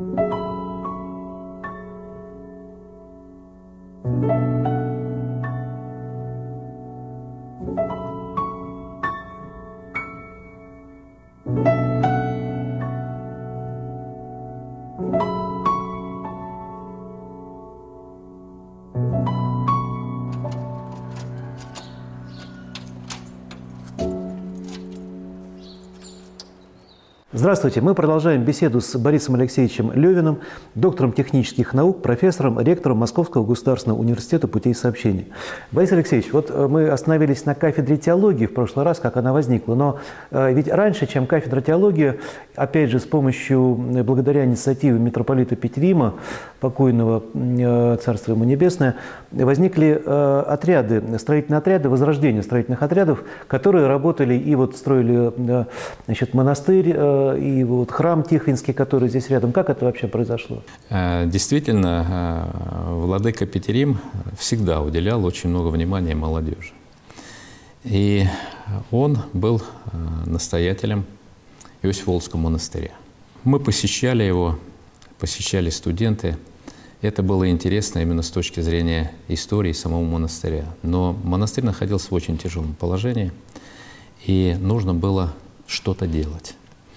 Здравствуйте. Мы продолжаем беседу с Борисом Алексеевичем Левиным, доктором технических наук, профессором, ректором Московского государственного университета путей сообщения. Борис Алексеевич, вот мы остановились на кафедре теологии в прошлый раз, как она возникла. Но ведь раньше, чем кафедра теологии, опять же, благодаря инициативе митрополита Петерима, покойного, царство ему небесное, возникли отряды, строительные отряды, возрождение строительных отрядов, которые работали и вот строили, значит, монастырь, и вот храм Тихвинский, который здесь рядом. Как это вообще произошло? Действительно, владыка Петерим всегда уделял очень много внимания молодежи. И он был настоятелем Иосиф-Володского монастыря. Мы посещали его, посещали студенты. Это было интересно именно с точки зрения истории самого монастыря. Но монастырь находился в очень тяжелом положении, и нужно было что-то делать.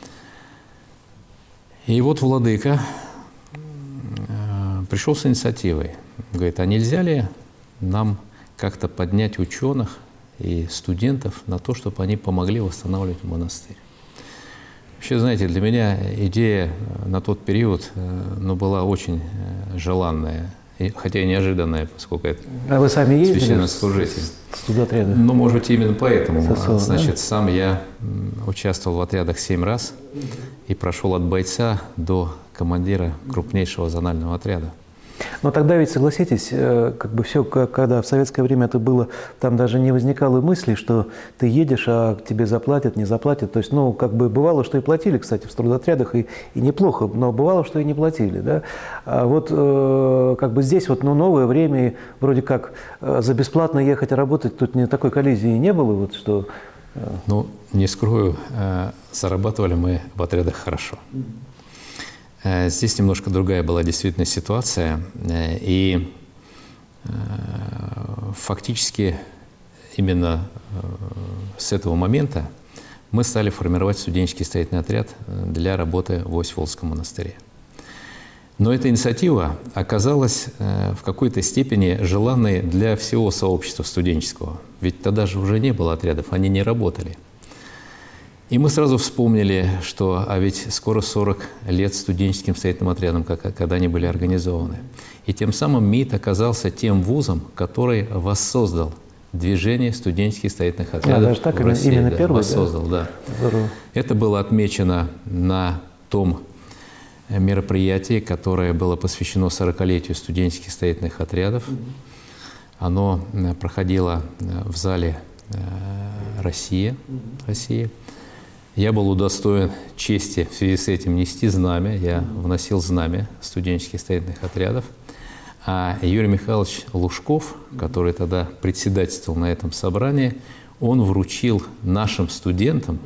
И вот владыка пришел с инициативой. Говорит, а нельзя ли нам как-то поднять ученых и студентов на то, чтобы они помогли восстанавливать монастырь? Вообще, знаете, для меня идея на тот период была очень желанная, хотя и неожиданная, поскольку это вы сами ездили священнослужитель. Студотряды? Ну, может быть, именно поэтому. Значит, сам я участвовал в отрядах 7 раз и прошел от бойца до командира крупнейшего зонального отряда. Но тогда ведь, согласитесь, как бы все, когда в советское время это было, там даже не возникало мысли, что ты едешь, а тебе заплатят, не заплатят. То есть, ну, как бы бывало, что и платили, кстати, в студотрядах, и неплохо, но бывало, что и не платили, да. А вот как бы здесь вот, ну, новое время, и вроде как за бесплатно ехать и работать, тут не такой коллизии не было, вот что… Ну, не скрою, зарабатывали мы в отрядах хорошо. Здесь немножко другая была действительно ситуация, и фактически именно с этого момента мы стали формировать студенческий строительный отряд для работы в Иосиф-Володском монастыре. Но эта инициатива оказалась в какой-то степени желанной для всего сообщества студенческого, ведь тогда же уже не было отрядов, они не работали. И мы сразу вспомнили, что ведь скоро 40 лет студенческим строительным отрядам, когда они были организованы. И тем самым МИИТ оказался тем вузом, который воссоздал движение студенческих строительных отрядов так, в России. Именно первый, воссоздал, да. Это было отмечено на том мероприятии, которое было посвящено 40-летию студенческих строительных отрядов. Оно проходило в зале России. Я был удостоен чести в связи с этим нести знамя. Я вносил знамя студенческих строительных отрядов. А Юрий Михайлович Лужков, который тогда председательствовал на этом собрании, он вручил нашим студентам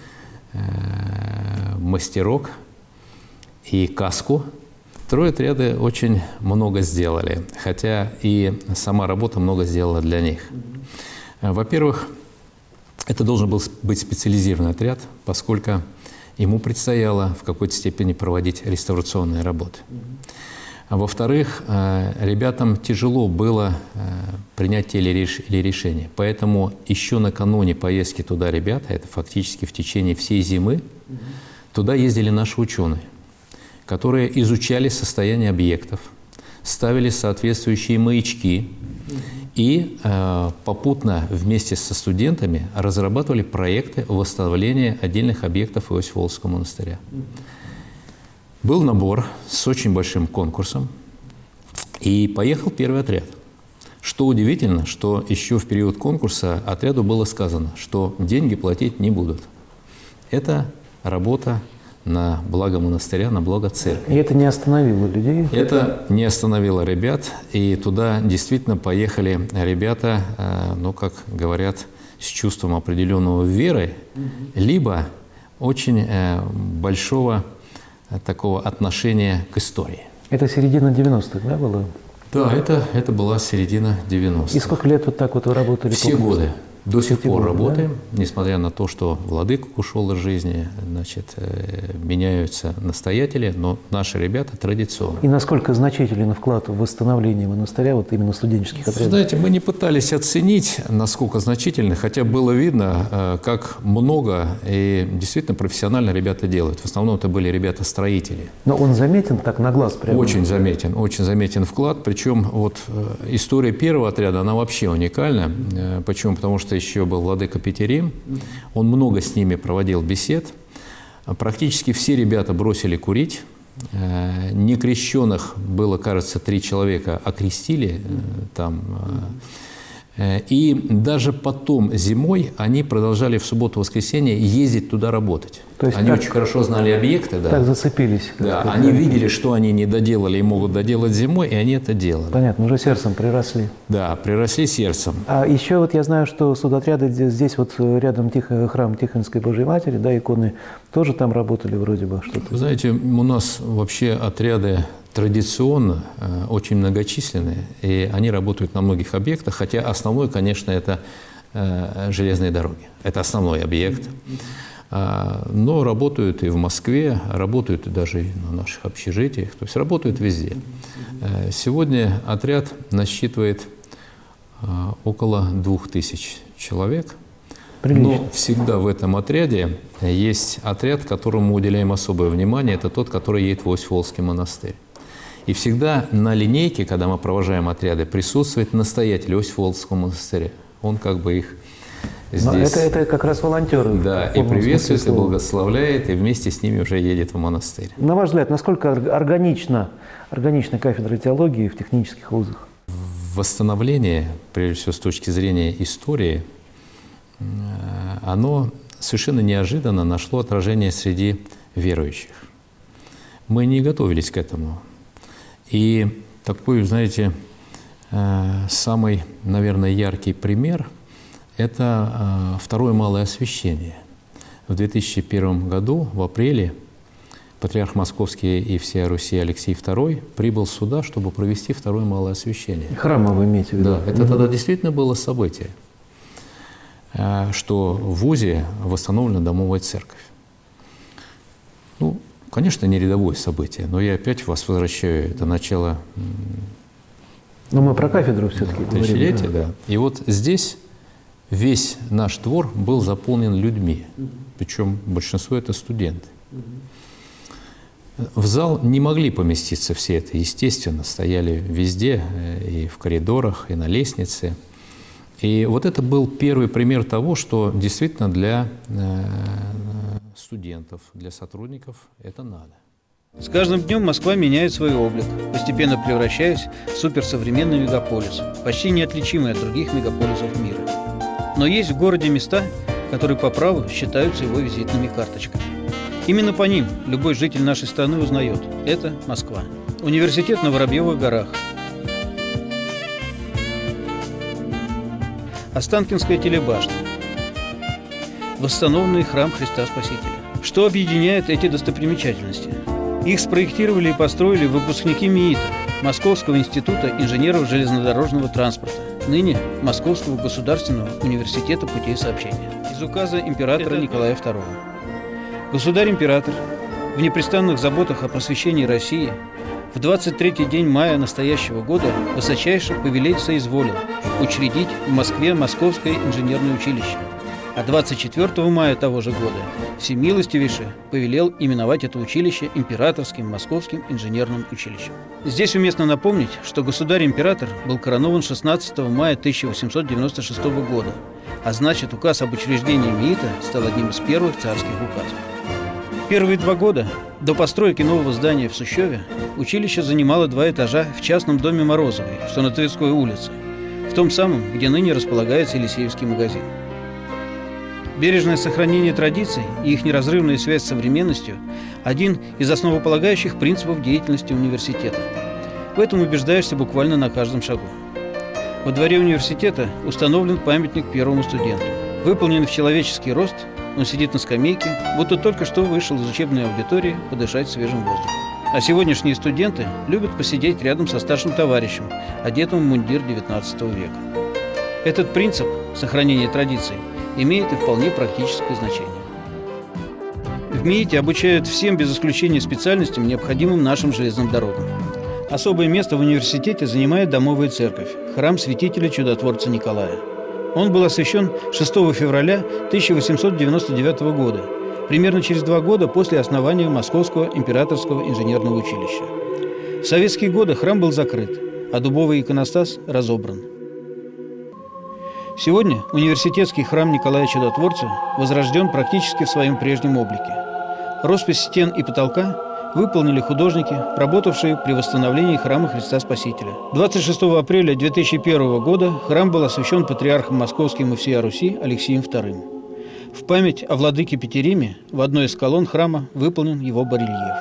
мастерок и каску. Стройотряды очень много сделали, хотя и сама работа много сделала для них. Во-первых, это должен был быть специализированный отряд, поскольку ему предстояло в какой-то степени проводить реставрационные работы. А во-вторых, ребятам тяжело было принять те или решения. Поэтому еще накануне поездки туда ребята, это фактически в течение всей зимы, туда ездили наши ученые, которые изучали состояние объектов, ставили соответствующие маячки и попутно вместе со студентами разрабатывали проекты восстановления отдельных объектов Иосиф-Володского монастыря. Был набор с очень большим конкурсом, и поехал первый отряд. Что удивительно, что еще в период конкурса отряду было сказано, что деньги платить не будут. Это работа на благо монастыря, на благо церкви. И это не остановило людей? Это не остановило ребят, и туда действительно поехали ребята, ну, как говорят, с чувством определенного веры, либо очень большого такого отношения к истории. Это середина 90-х, да, было? Да, это была середина 90-х. И сколько лет вот так вот вы работали? Все годы. До сих пор годы, работаем, да? Несмотря на то, что владыка ушел из жизни, значит, меняются настоятели, но наши ребята традиционно. И насколько значителен вклад в восстановление монастыря, вот именно студенческих отрядов? Знаете, мы не пытались оценить, насколько значительно, хотя было видно, как много и действительно профессионально ребята делают. В основном это были ребята-строители. Но он заметен так на глаз прямо? Очень заметен вклад. Причем вот история первого отряда, она вообще уникальна. Почему? Потому что еще был владыка Петерим, он много с ними проводил бесед. Практически все ребята бросили курить. Некрещенных было, кажется, 3 человека окрестили там. И даже потом зимой они продолжали в субботу-воскресенье ездить туда работать. То есть они очень хорошо знали объекты. Да. Так зацепились. Да, они видели, что они не доделали и могут доделать зимой, и они это делали. Понятно, уже сердцем приросли. Да, приросли сердцем. А еще вот я знаю, что судотряды здесь вот рядом храм Тихвинской Божьей Матери, да, иконы, тоже там работали вроде бы что-то. Вы знаете, у нас вообще отряды традиционно очень многочисленные, и они работают на многих объектах, хотя основной, конечно, это железные дороги. Это основной объект. Но работают и в Москве, работают и даже и на наших общежитиях, то есть работают везде. Сегодня отряд насчитывает около 2000 человек. Прилично. Но всегда в этом отряде есть отряд, которому мы уделяем особое внимание, это тот, который едет в Иосиф-Волжский монастырь. И всегда на линейке, когда мы провожаем отряды, присутствует настоятель Иосиф-Волжского монастыря. Он как бы их здесь... Это как раз волонтеры. Да, и приветствует, и благословляет, и вместе с ними уже едет в монастырь. На ваш взгляд, насколько органична кафедра теологии в технических вузах? Восстановление, прежде всего с точки зрения истории, оно совершенно неожиданно нашло отражение среди верующих. Мы не готовились к этому. И такой, знаете, самый, наверное, яркий пример – это второе малое освящение. В 2001 году, в апреле, патриарх Московский и всея Руси Алексей II прибыл сюда, чтобы провести второе малое освящение. Храма вы имеете в виду? Да, это тогда действительно было событие, что в ВУЗе восстановлена домовая церковь. Ну, конечно, не рядовое событие, но я опять вас возвращаю, это начало... Но мы про кафедру все-таки говорим. Тысячелетия, да. И вот здесь весь наш двор был заполнен людьми, причем большинство это студенты. В зал не могли поместиться все это, естественно, стояли везде, и в коридорах, и на лестнице. И вот это был первый пример того, что действительно для студентов, для сотрудников это надо. С каждым днем Москва меняет свой облик, постепенно превращаясь в суперсовременный мегаполис, почти неотличимый от других мегаполисов мира. Но есть в городе места, которые по праву считаются его визитными карточками. Именно по ним любой житель нашей страны узнает – это Москва. Университет на Воробьевых горах, Останкинская телебашня, восстановленный храм Христа Спасителя. Что объединяет эти достопримечательности? Их спроектировали и построили выпускники МИИТа, Московского института инженеров железнодорожного транспорта, ныне Московского государственного университета путей сообщения, из указа императора Николая II. Государь-император в непрестанных заботах о просвещении России в 23-й день мая настоящего года высочайше повелеть соизволил учредить в Москве Московское инженерное училище, а 24 мая того же года всемилостивейше повелел именовать это училище Императорским Московским инженерным училищем. Здесь уместно напомнить, что государь-император был коронован 16 мая 1896 года, а значит, указ об учреждении МИИТа стал одним из первых царских указов. Первые 2 года до постройки нового здания в Сущеве училище занимало 2 этажа в частном доме Морозовой, что на Тверской улице, в том самом, где ныне располагается Елисеевский магазин. Бережное сохранение традиций и их неразрывная связь с современностью – один из основополагающих принципов деятельности университета. В этом убеждаешься буквально на каждом шагу. Во дворе университета установлен памятник первому студенту. Выполнен в человеческий рост Он сидит на скамейке, будто только что вышел из учебной аудитории подышать свежим воздухом. А сегодняшние студенты любят посидеть рядом со старшим товарищем, одетым в мундир XIX века. Этот принцип сохранения традиций имеет и вполне практическое значение. В МИИТе обучают всем без исключения специальностям, необходимым нашим железным дорогам. Особое место в университете занимает домовая церковь, храм святителя чудотворца Николая. Он был освящен 6 февраля 1899 года, примерно через 2 года после основания Московского императорского инженерного училища. В советские годы храм был закрыт, а дубовый иконостас разобран. Сегодня университетский храм Николая Чудотворца возрожден практически в своем прежнем облике. Роспись стен и потолка выполнили художники, работавшие при восстановлении храма Христа Спасителя. 26 апреля 2001 года храм был освящен патриархом Московским и всея Руси Алексием II. В память о владыке Петериме в одной из колонн храма выполнен его барельеф.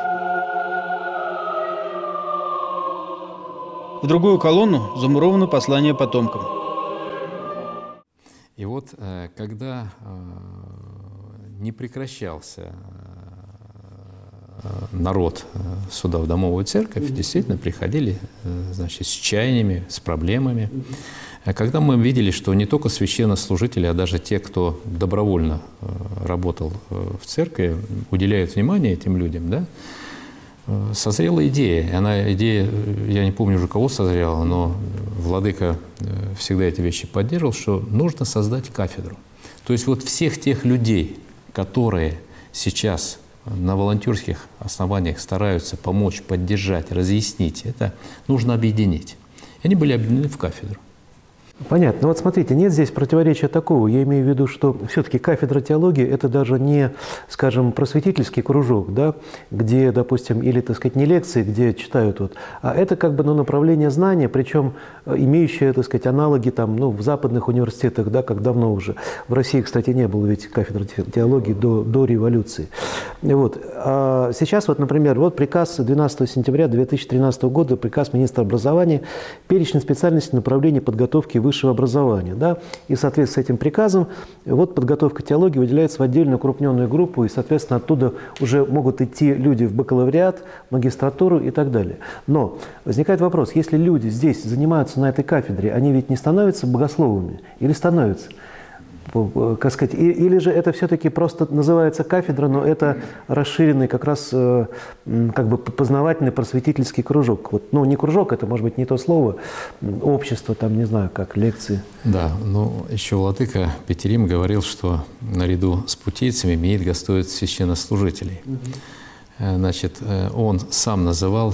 В другую колонну замуровано послание потомкам. И вот когда не прекращался народ сюда, в домовую церковь, действительно приходили, значит, с чаяниями, с проблемами. Когда мы видели, что не только священнослужители, а даже те, кто добровольно работал в церкви, уделяют внимание этим людям, да, созрела идея. Идея, я не помню уже, кого созрела, но владыка всегда эти вещи поддерживал, что нужно создать кафедру. То есть вот всех тех людей, которые сейчас на волонтерских основаниях стараются помочь, поддержать, разъяснить, это нужно объединить. И они были объединены в кафедру. Понятно. Ну вот смотрите, нет здесь противоречия такого. Я имею в виду, что все-таки кафедра теологии – это даже не, скажем, просветительский кружок, да, где, допустим, или, так сказать, не лекции, где читают, вот, а это как бы направление знания, причем имеющее, так сказать, аналоги там, в западных университетах, да, как давно уже. В России, кстати, не было ведь кафедры теологии до революции. Вот. А сейчас, вот, например, вот приказ 12 сентября 2013 года, приказ министра образования, перечень специальностей направления подготовки высшего образования. Да? И в соответствии с этим приказом вот подготовка теологии выделяется в отдельную укрупненную группу, и, соответственно, оттуда уже могут идти люди в бакалавриат, магистратуру и так далее. Но возникает вопрос, если люди здесь занимаются на этой кафедре, они ведь не становятся богословами или становятся? Как сказать, или же это все-таки просто называется кафедра, но это расширенный как раз как бы познавательный просветительский кружок. Вот, ну, не кружок, это может быть не то слово, общество, там, не знаю, как лекции. Да, но еще владыка Петерим говорил, что наряду с путейцами МИИТ готовит священнослужителей. Значит, он сам называл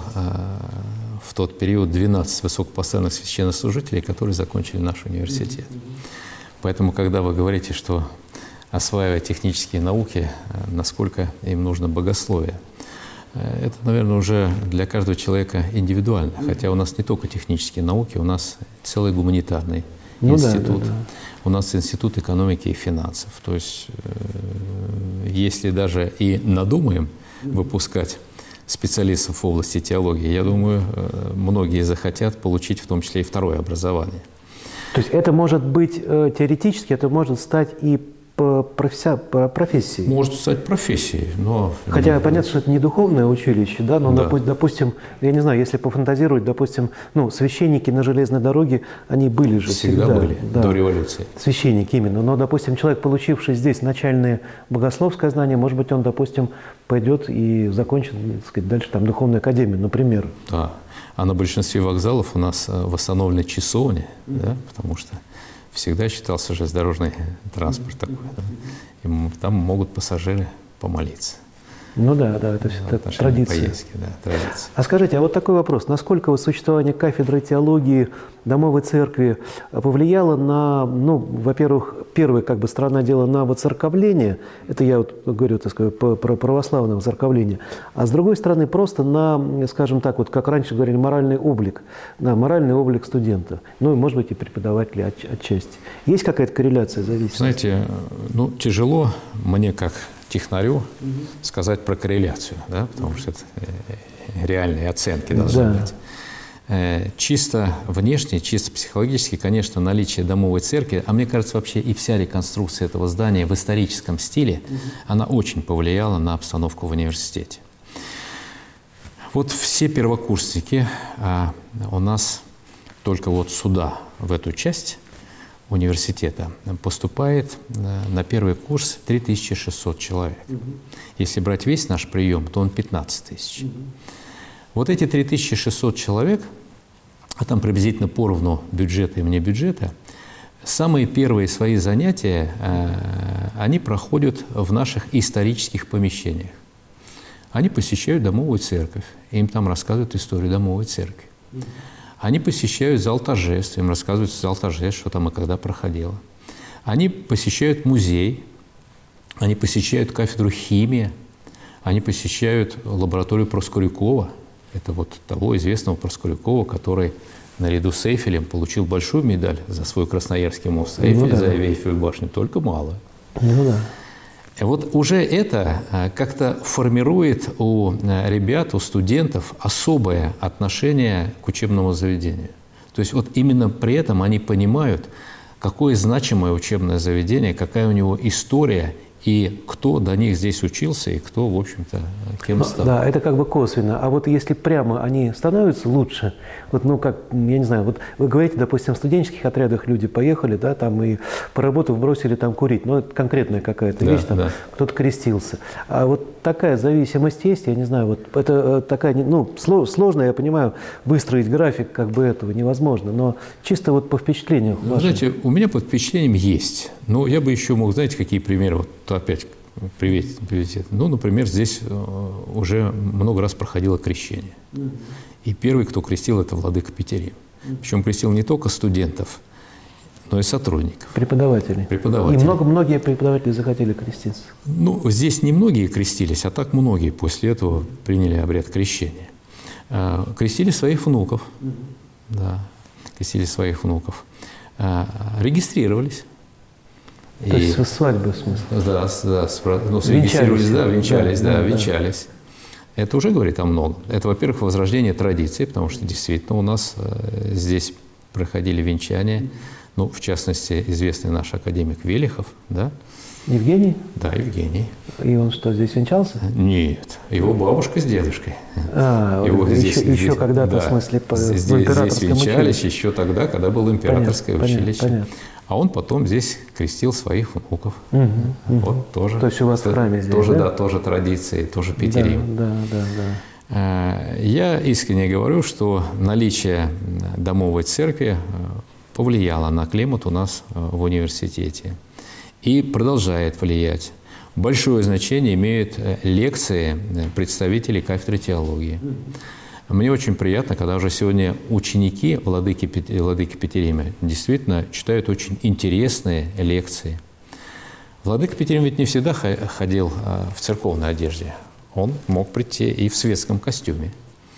в тот период 12 высокопоставленных священнослужителей, которые закончили наш университет. Поэтому, когда вы говорите, что осваивая технические науки, насколько им нужно богословие, это, наверное, уже для каждого человека индивидуально. Хотя у нас не только технические науки, у нас целый гуманитарный институт. Да. У нас институт экономики и финансов. То есть, если даже и надумаем выпускать специалистов в области теологии, я думаю, многие захотят получить в том числе и второе образование. То есть это может быть теоретически, это может стать и профессией? Может стать профессией, но... Хотя понятно, что это не духовное училище, да, но, да. Допустим, я не знаю, если пофантазировать, допустим, священники на железной дороге, они были же всегда. Были, да, до революции. Священники именно. Но, допустим, человек, получивший здесь начальное богословское знание, может быть, он, допустим, пойдет и закончит, так сказать, дальше там духовную академию, например. Да. А на большинстве вокзалов у нас восстановлены часовни, да, потому что всегда считался железнодорожный транспорт такой. Да, и там могут пассажиры помолиться. Ну да, это все традиция. Поездки, да, традиция. А скажите, а вот такой вопрос. Насколько существование кафедры теологии домовой церкви повлияло на, во-первых, первая как бы сторона дела на воцерковление, это я вот говорю, так сказать, про православное воцерковление, а с другой стороны просто на, скажем так, вот как раньше говорили, моральный облик студента, ну и, может быть, и преподавателя отчасти. Есть какая-то корреляция, зависимость? Знаете, тяжело мне как технарю сказать про корреляцию, да, потому что это реальные оценки должны быть. Чисто внешне, чисто психологически, конечно, наличие домовой церкви, а мне кажется, вообще и вся реконструкция этого здания в историческом стиле, она очень повлияла на обстановку в университете. Вот все первокурсники у нас только вот сюда, в эту часть университета, поступает на первый курс 3600 человек. Если брать весь наш прием, то он 15 тысяч. Вот эти 3600 человек, а там приблизительно поровну бюджета и вне бюджета, самые первые свои занятия они проходят в наших исторических помещениях. Они посещают домовую церковь, им там рассказывают историю домовой церкви. Они посещают зал торжеств, им рассказывают зал торжеств, что там и когда проходило. Они посещают музей, они посещают кафедру химии, они посещают лабораторию Проскурякова. Это вот того известного Проскурякова, который наряду с Эйфелем получил большую медаль за свой Красноярский мост. Эйфель за Эйфель башню только мало. Вот уже это как-то формирует у ребят, у студентов особое отношение к учебному заведению. То есть вот именно при этом они понимают, какое значимое учебное заведение, какая у него история, и кто до них здесь учился, и кто, в общем-то, кем стал. Да, это как бы косвенно. А вот если прямо они становятся лучше, вот, ну, как, я не знаю, вот вы говорите, допустим, в студенческих отрядах люди поехали, да, там и поработав, бросили там курить. Ну, это конкретная какая-то вещь, там кто-то крестился. А вот такая зависимость есть, я не знаю, вот это такая, ну, сложно, я понимаю, выстроить график как бы этого невозможно, но чисто вот по впечатлениям. Вы знаете, у меня под впечатлением есть. Но я бы еще мог, знаете, какие примеры, вот опять приоритет. Ну, например, здесь уже много раз проходило крещение. И первый, кто крестил, это владыка Петерим. Причем крестил не только студентов, но и сотрудников. Преподавателей. И многие преподаватели захотели креститься. Ну, здесь не многие крестились, а так многие после этого приняли обряд крещения. Крестили своих внуков. Да, крестили своих внуков. Регистрировались. То есть свадьбы, в смысле? Да, ну, венчались, венчались. Это уже говорит о многом. Это, во-первых, возрождение традиции, потому что действительно у нас здесь проходили венчания. Ну, в частности, известный наш академик Велихов, да? Евгений? Да, Евгений. И он что, здесь венчался? Нет, его бабушка с дедушкой. Его еще когда-то, в смысле, здесь венчались еще тогда, когда было императорское училище. Понятно. А он потом здесь крестил своих внуков. Вот тоже. То есть у вас в храме здесь, тоже, да? Тоже традиции, тоже Петерим. Да. Я искренне говорю, что наличие домовой церкви повлияло на климат у нас в университете и продолжает влиять. Большое значение имеют лекции представителей кафедры теологии. Мне очень приятно, когда уже сегодня ученики владыки Петерима действительно читают очень интересные лекции. Владыка Петерим ведь не всегда ходил в церковной одежде. Он мог прийти и в светском костюме.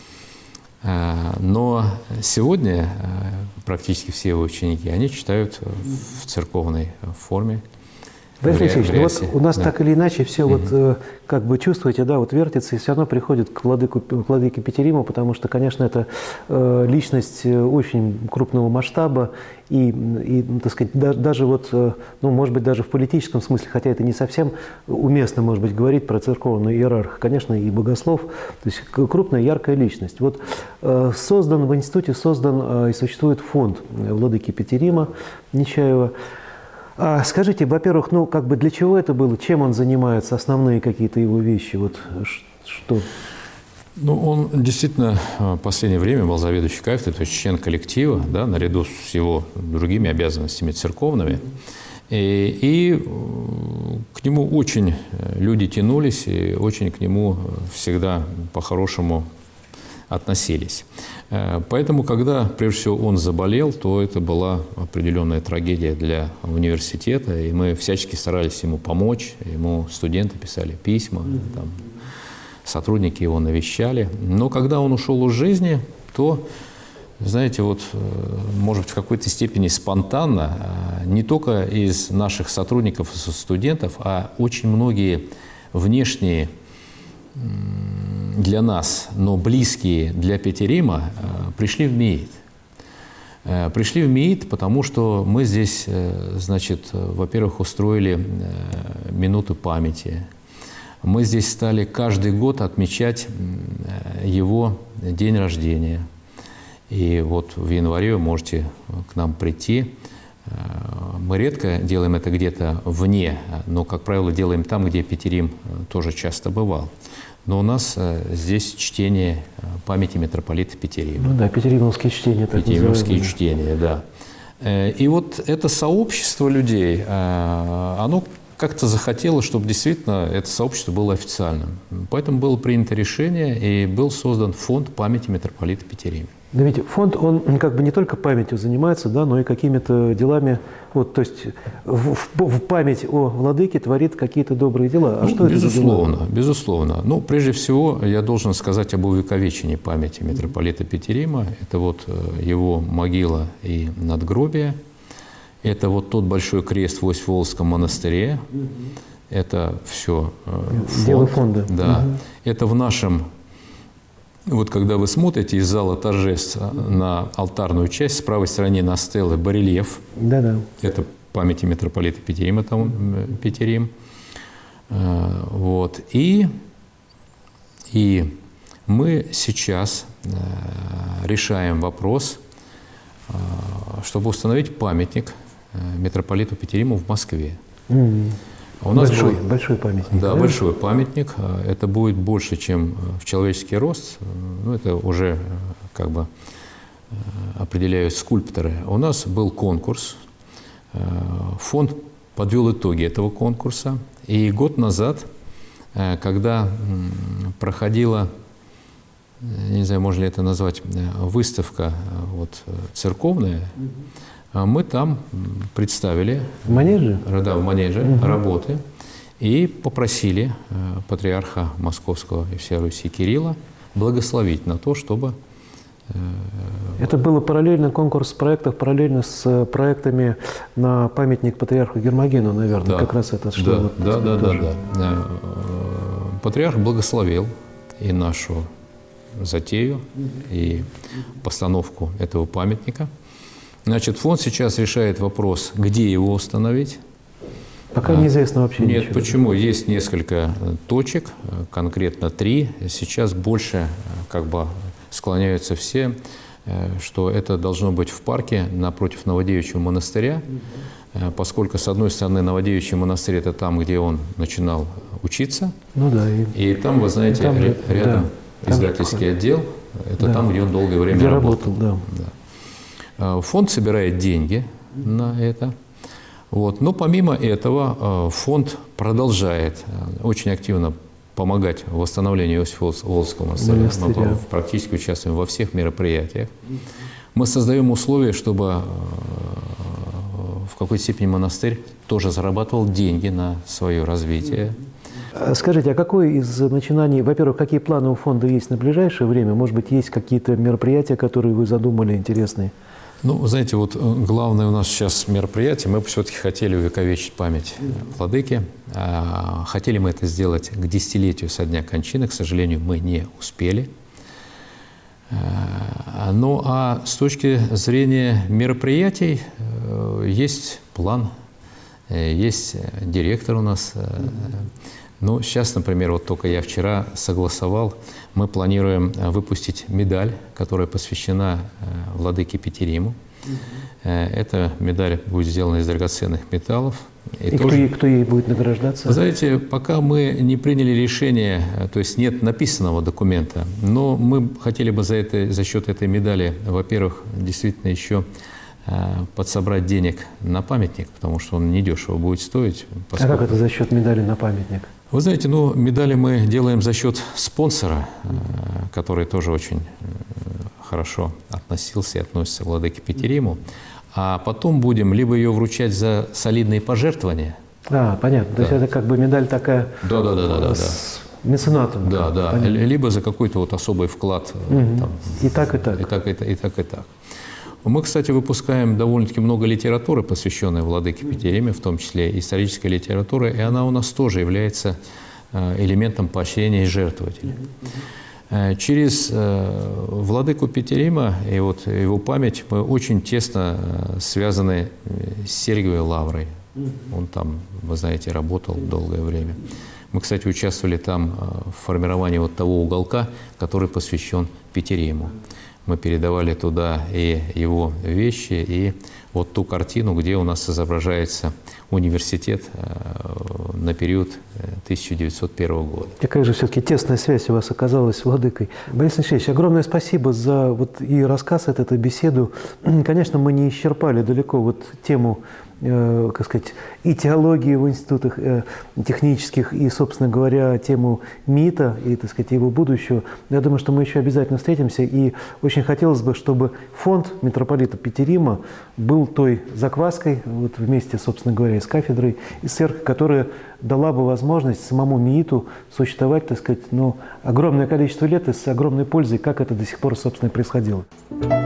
Но сегодня практически все его ученики, они читают в церковной форме. Борис Алексеевич, вот у нас так или иначе все вот как бы чувствуете, да, вот вертится и все равно приходит к владыке Петериму, потому что, конечно, это личность очень крупного масштаба и, так сказать, даже вот, ну, может быть, даже в политическом смысле, хотя это не совсем уместно, может быть, говорить про церковную иерархию, конечно, и богослов, то есть крупная, яркая личность. Вот создан в институте, и существует фонд владыки Петерима Нечаева. Скажите, во-первых, ну, как бы для чего это было, чем он занимается, основные какие-то его вещи, вот что? Ну, он действительно в последнее время был заведующий кафедрой, то есть член коллектива, да, наряду с его другими обязанностями церковными. И к нему очень люди тянулись, и очень к нему всегда по-хорошему относились. Поэтому, когда, прежде всего, он заболел, то это была определенная трагедия для университета, и мы всячески старались ему помочь, ему студенты писали письма, там, сотрудники его навещали. Но когда он ушел из жизни, то, знаете, вот, может быть, в какой-то степени спонтанно, не только из наших сотрудников и студентов, а очень многие внешние для нас, но близкие для Петерима пришли в МИИТ. Пришли в МИИТ, потому что мы здесь, значит, во-первых, устроили минуты памяти. Мы здесь стали каждый год отмечать его день рождения. И вот в январе вы можете к нам прийти. Мы редко делаем это где-то вне, но, как правило, делаем там, где Петерим тоже часто бывал. Но у нас здесь чтение памяти митрополита Петерима. Ну да, петеримовские чтения. Петеримовские чтения, да. И вот это сообщество людей, оно как-то захотело, чтобы действительно это сообщество было официальным. Поэтому было принято решение и был создан фонд памяти митрополита Петерима. Но ведь фонд, он как бы не только памятью занимается, да, но и какими-то делами, вот, то есть в память о владыке творит какие-то добрые дела. А что безусловно, это за дела? Безусловно. Ну, прежде всего, я должен сказать об увековечении памяти митрополита Петерима. Это вот его могила и надгробие. Это вот тот большой крест в Усть-Волжском монастыре. Это все Дело фонда. Да. Это в нашем... Вот когда вы смотрите из зала торжеств на алтарную часть, с правой стороны на стелы барельеф. Да-да. Это памяти митрополита Петерима, там Петерим. Вот. И мы сейчас решаем вопрос, чтобы установить памятник митрополиту Петериму в Москве. У нас большой памятник. Да, большой памятник. Это будет больше, чем в человеческий рост. Ну, это уже как бы определяют скульпторы. У нас был конкурс. Фонд подвел итоги этого конкурса. И год назад, когда проходила, не знаю, можно ли это назвать, выставка вот, церковная, мы там представили в манеже, да, в манеже работы и попросили патриарха Московского и всей Руси Кирилла благословить на то, чтобы... Это было параллельно конкурс проектов, параллельно с проектами на памятник патриарху Гермогену, наверное, да, как раз это что. Да. Патриарх благословил и нашу затею, и постановку этого памятника. Значит, фонд сейчас решает вопрос, где его установить. Пока неизвестно вообще ничего. Нет, почему? Есть несколько точек, конкретно 3. Сейчас больше как бы склоняются все, что это должно быть в парке напротив Новодевичьего монастыря, поскольку, с одной стороны, Новодевичий монастырь – это там, где он начинал учиться. Ну да. И там, вы знаете, там, рядом издательский отдел, это там, где он долгое время работал. Да. Фонд собирает деньги на это. Вот. Но помимо этого фонд продолжает очень активно помогать в восстановлению Иосифо-Волжского монастыря. Мы практически участвуем во всех мероприятиях. Мы создаем условия, чтобы в какой-то степени монастырь тоже зарабатывал деньги на свое развитие. Скажите, а какое из начинаний, во-первых, какие планы у фонда есть на ближайшее время? Может быть, есть какие-то мероприятия, которые вы задумали, интересные? Ну, знаете, вот главное у нас сейчас мероприятие. Мы все-таки хотели увековечить память владыки. Хотели мы это сделать к 10-летию со дня кончины. К сожалению, мы не успели. Ну, а с точки зрения мероприятий есть план, есть директор у нас. Ну, сейчас, например, вот только я вчера согласовал, мы планируем выпустить медаль, которая посвящена владыке Петериму. Эта медаль будет сделана из драгоценных металлов. И кто ей будет награждаться? Вы знаете, пока мы не приняли решение, то есть нет написанного документа, но мы хотели бы за счет этой медали, во-первых, действительно еще подсобрать денег на памятник, потому что он недешево будет стоить. А как это за счет медали на памятник? Вы знаете, ну, медали мы делаем за счет спонсора, который тоже очень хорошо относился и относится к владыке Петериму. А потом будем либо ее вручать за солидные пожертвования. Понятно. Да. То есть это как бы медаль такая с меценатом. Да. Либо за какой-то вот особый вклад. Там, и так, и так. И так. Мы, кстати, выпускаем довольно-таки много литературы, посвященной владыке Петериме, в том числе исторической литературы, и она у нас тоже является элементом поощрения и жертвователя. Через владыку Петерима и вот его память мы очень тесно связаны с Сергиевой лаврой. Он там, вы знаете, работал долгое время. Мы, кстати, участвовали там в формировании вот того уголка, который посвящен Петериму. Мы передавали туда и его вещи, и вот ту картину, где у нас изображается университет на период 1901 года. Какая же все-таки тесная связь у вас оказалась с владыкой. Борис Алексеевич, огромное спасибо за вот и рассказ, эту беседу. Конечно, мы не исчерпали далеко вот тему, как сказать, и теологии в институтах технических, и, собственно говоря, тему МИИТа и, так сказать, его будущего. Я думаю, что мы еще обязательно встретимся, и очень хотелось бы, чтобы фонд митрополита Петерима был той закваской, вот вместе, собственно говоря, с кафедрой, и с церковью, которая дала бы возможность самому МИИТу существовать, так сказать, огромное количество лет и с огромной пользой, как это до сих пор, собственно, и происходило.